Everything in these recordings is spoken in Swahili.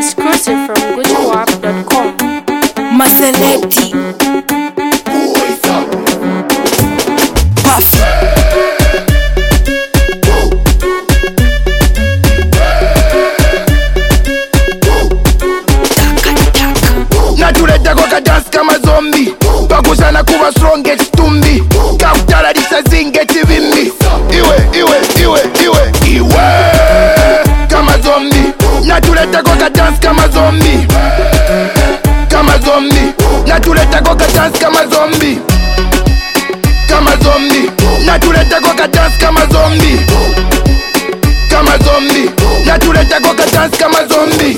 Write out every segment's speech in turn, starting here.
Exclusive from GucciWap.com. Maseleti Puffy Natuleta kwa dance kama zombie Pakushana kuwa strong tumbi Kakutalarisha zinge chivimbi Iwe Kama zombie Natuleta kwa dance kama zombie Kama zombie Natuleta kwa dance kama zombie Kama zombie Natuleta kwa dance kama zombie Kama zombie Natuleta kwa dance kama zombie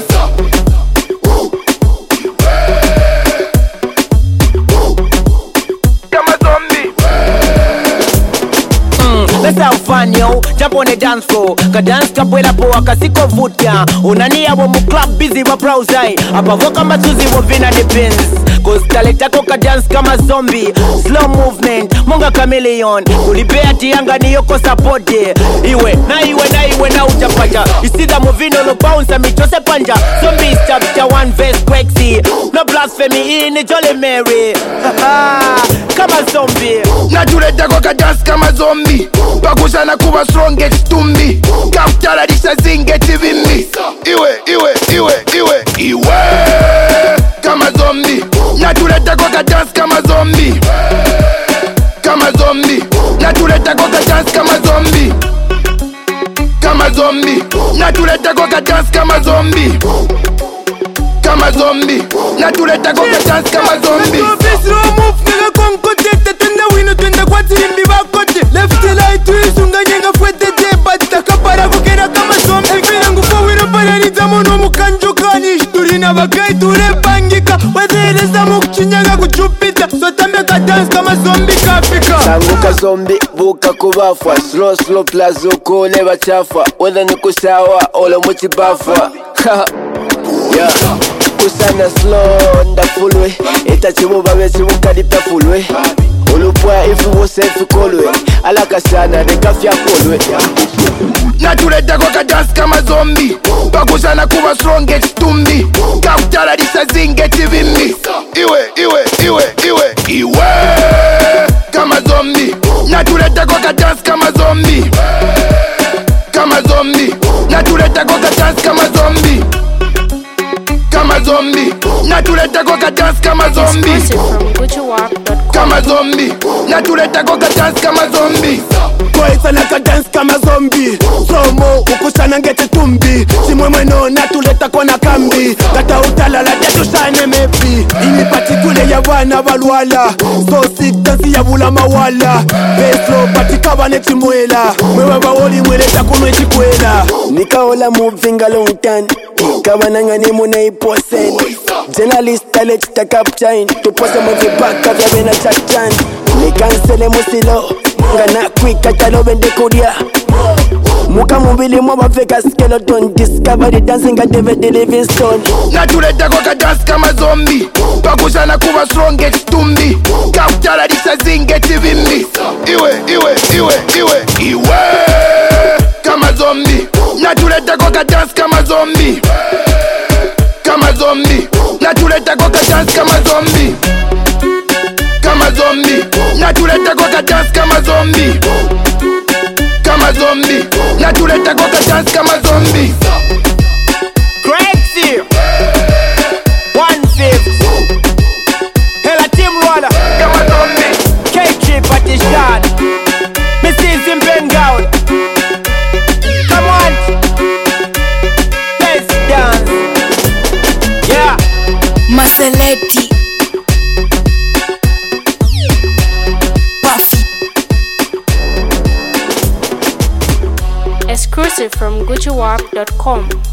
Let's have fun, yo. Jump on the dance floor. Ka dance kapwela poa kasiko vutia. Unania wa mu club busy wa browsing. Apavoka matuzi wa vina depends. Cause taleta koka dance kama zombie. Slow movement, monga chameleon. Kulipea tianga ni yoko support yeah. Iwe na utapata. Isida movino no bounce mitose panja. Zombie chapter 1 verse Quexy. No blasphemy in Jolly Mary. Kama zombie. Natuleta koka dance kama zombie Pakushana kuwa strong tumbi Kakutalarisha zinge chivimbi Iwe Kama zombie Natuleta koka dance kama zombie Kama zombie Natuleta koka dance kama zombie Kama zombie Natuleta koka dance kama zombie Kama zombie Natuleta koka dance kama zombie Left light wisunga nyenga fwete debata kapara kukera kama zombie vile ngufu wino paraliza mono mukanjukani turina bakai turebangika wazeleza mukuchinyaga kuchupita sotambe ka dance kama zombie kafika sanguka zombie buka kubafwa slow plus ukule bachafwa whether ni kusawa ole muchibafa yeah kusana slow ndafulwe itachibuba besibukalipa fulwe Ulupwa ifu wosefu kolwe Alaka sana rekafya kolwe Natuleta kwa dance kama zombie Pakushana kuwa strong tumbi Kakutalarisha zinge chivimbi Iwe Kama zombie Natuleta kwa dance kama zombie Kama zombie Natuleta kwa dance kama zombie Kama zombie Natuleta kwa dance kama zombie Exclusive from GucciWap.com. Kama zombie Natuleta kwa dance kama zombie Koifana ka dance kama zombie Somo ukushana ngete tumbi Simwe no natuleta kona kambi Kata utalala tetushane mepi Ini patikule ya wana walwala So sick dance ya bula mawala Beslo patikaba nechimwela Mwewe bawoli mwele takuno chikwela Nikaola moving a long time Kawananga ni muna iposen Journalist alechita captain Tupose mwazi baka vya wena chachan Nikansele musilo Ngana kwika chalo bende kudia Muka mubili mwa feka skeleton Discovery dancing at David Livingstone Natuleta kwa dance kama zombie Pakushana kuwa strong tumbi Kakutalarisha zinge chivimbi Iwe Kama zombie Natuleta kwa dance kama zombie Kama zombie Natuleta kwa dance kama zombie Kama zombie Natuleta kwa dance kama zombie Kama zombie Natuleta kwa dance kama zombie Quexy 1/5 Hela team roller Kama zombie KG Patishan Mrs. Mbengaul Come on Let's dance Yeah Maseleti Puffy Exclusive from GucciWap.com.